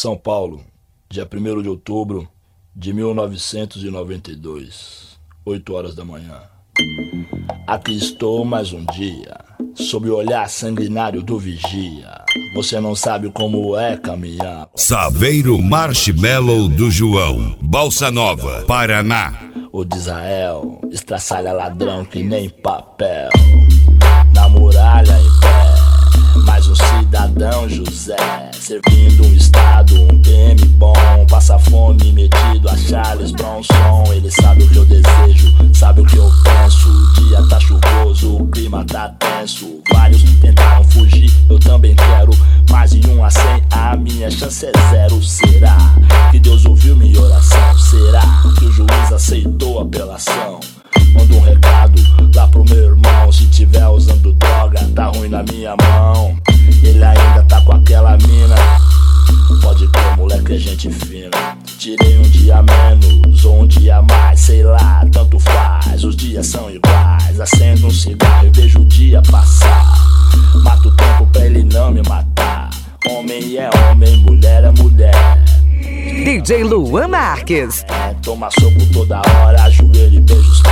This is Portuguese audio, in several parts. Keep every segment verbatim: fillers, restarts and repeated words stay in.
São Paulo, dia primeiro de outubro de mil novecentos e noventa e dois, oito horas da manhã. Aqui estou mais um dia, sob o olhar sanguinário do vigia. Você não sabe como é caminhar. Saveiro Marshmallow do João, Balsa Nova, Paraná. O de Israel estraçalha ladrão que nem papel. Na muralha em pé, mais um cidadão José, servindo um estado, um P M bom. Passa fome metido a Charles Bronson. Ele sabe o que eu desejo, sabe o que eu penso. O dia tá chuvoso, o clima tá tenso. Vários tentaram fugir, eu também quero. Mas em um a cem a minha chance é zero. Será que Deus ouviu minha oração? Será que o juiz aceitou a apelação? Manda um recado lá pro meu irmão. Se tiver usando droga, tá ruim na minha mão. Ele ainda tá com aquela mina. Pode crer, moleque, é gente fina. Tirei um dia menos ou um dia mais, sei lá, tanto faz. Os dias são iguais. Acendo um cigarro e vejo o dia passar. Mato o tempo pra ele não me matar. Homem é homem, mulher é mulher. D J Luan Marques. É, toma soco toda hora, ajoelho e beijo os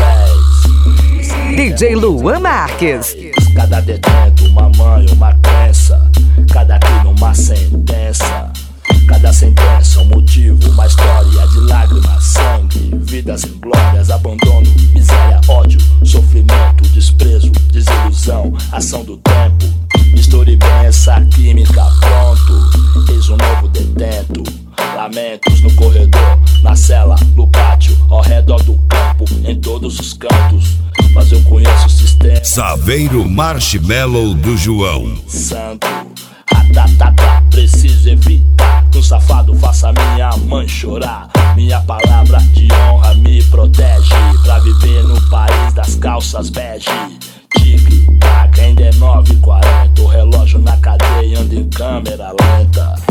pés. D J Luan Marques. Cada detento, uma mãe, uma crença. Cada crime, uma sentença. Cada sentença, um motivo, uma história de lágrimas, sangue, vidas inglórias, abandono, miséria, ódio, sofrimento, desprezo, desilusão, ação do tempo. Misture bem essa química, pronto. Eis um novo detento. Lamentos no corredor, na cela, no pátio, ao redor do campo, em todos os cantos. Mas eu conheço o sistema. Saveiro Marshmallow do João. Santo, ratatata, preciso evitar que um safado faça minha mãe chorar. Minha palavra de honra me protege pra viver no país das calças bege. Tique-tac, ainda é nove e quarenta. O relógio na cadeia anda em câmera lenta.